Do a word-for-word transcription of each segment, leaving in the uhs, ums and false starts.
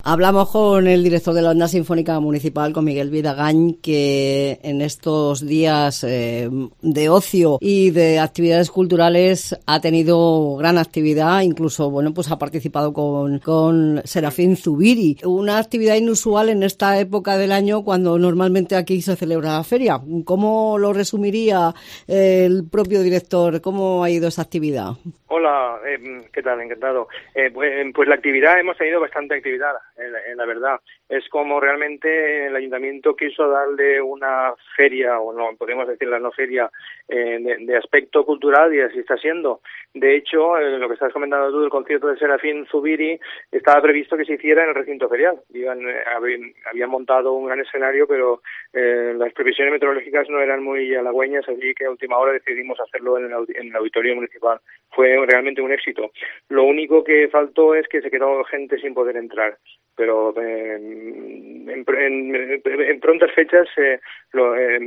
Hablamos con el director de la Banda Sinfónica Municipal, con Miguel Vidagañ, que en estos días eh, de ocio y de actividades culturales ha tenido gran actividad, incluso bueno pues ha participado con, con Serafín Zubiri, una actividad inusual en esta época del año cuando normalmente aquí se celebra la feria. ¿Cómo lo resumiría el propio director? ¿Cómo ha ido esa actividad? Hola, eh, ¿qué tal? Encantado. Eh, pues, pues la actividad, hemos tenido bastante actividad, en la, en la verdad. Es como realmente el ayuntamiento quiso darle una feria, o no, podemos decirla no feria, eh, de, de aspecto cultural, y así está siendo. De hecho, eh, lo que estás comentando tú del concierto de Serafín Zubiri, estaba previsto que se hiciera en el recinto ferial. Habían, habían, habían montado un gran escenario, pero eh, las previsiones meteorológicas no eran muy halagüeñas, así que a última hora decidimos hacerlo en el, en el auditorio municipal. Fue realmente un éxito. Lo único que faltó es que se quedó gente sin poder entrar, pero eh, en, en, en prontas fechas eh, lo, eh,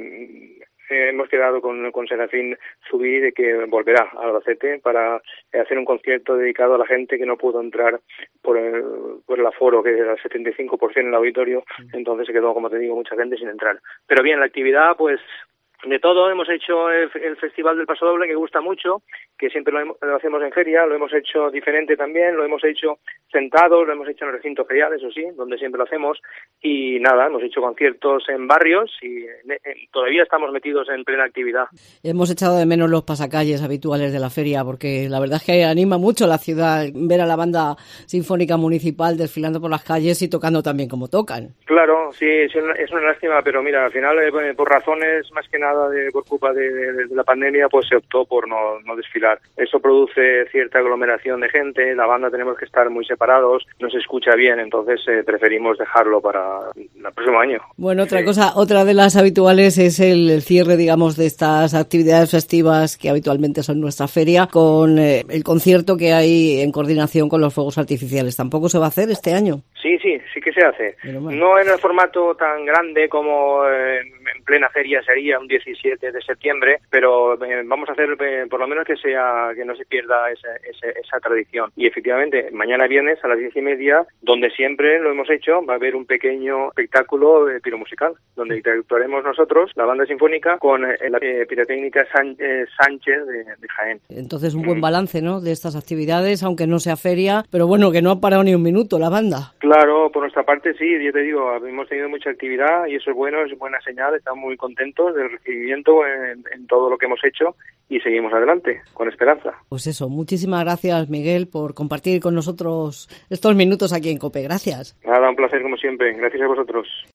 eh, hemos quedado con, con Serafín Zubiri de que volverá a Albacete para hacer un concierto dedicado a la gente que no pudo entrar por el, por el aforo, que era el setenta y cinco por ciento en el auditorio. Entonces se quedó, como te digo, mucha gente sin entrar. Pero bien, la actividad, pues de todo. Hemos hecho el, el Festival del Paso Doble, que gusta mucho, que siempre lo, lo hacemos en feria, lo hemos hecho diferente también, lo hemos hecho sentados, lo hemos hecho en el recinto ferial, eso sí, donde siempre lo hacemos, y nada, hemos hecho conciertos en barrios y eh, todavía estamos metidos en plena actividad. Hemos echado de menos los pasacalles habituales de la feria, porque la verdad es que anima mucho la ciudad ver a la Banda Sinfónica Municipal desfilando por las calles y tocando también como tocan. Claro, sí, es una, es una lástima, pero mira, al final, eh, por razones más que nada de, por culpa de, de, de la pandemia, pues se optó por no, no desfilar. Eso produce cierta aglomeración de gente, la banda tenemos que estar muy separados, no se escucha bien, entonces eh, preferimos dejarlo para el próximo año. Bueno, otra sí. cosa, otra de las habituales es el, el cierre, digamos, de estas actividades festivas que habitualmente son nuestra feria, con eh, el concierto que hay en coordinación con los fuegos artificiales. ¿Tampoco se va a hacer este año? Sí, sí, sí que se hace. No en el formato tan grande como eh, en plena feria sería un diecisiete de septiembre, pero eh, vamos a hacer eh, por lo menos que sea que no se pierda esa, esa, esa tradición. Y efectivamente, mañana viernes a las diez y media, donde siempre lo hemos hecho, va a haber un pequeño espectáculo eh, piromusical, donde interactuaremos nosotros, la Banda Sinfónica, con eh, la eh, pirotécnica San, eh, Sánchez de, de Jaén. Entonces un buen balance, ¿no?, de estas actividades, aunque no sea feria, pero bueno, que no ha parado ni un minuto la banda. Claro, por nuestra parte sí, yo te digo, hemos tenido mucha actividad y eso es bueno, es buena señal, estamos muy contentos del recibimiento en, en todo lo que hemos hecho y seguimos adelante, con esperanza. Pues eso, muchísimas gracias, Miguel, por compartir con nosotros estos minutos aquí en COPE. Gracias. Nada, un placer como siempre, gracias a vosotros.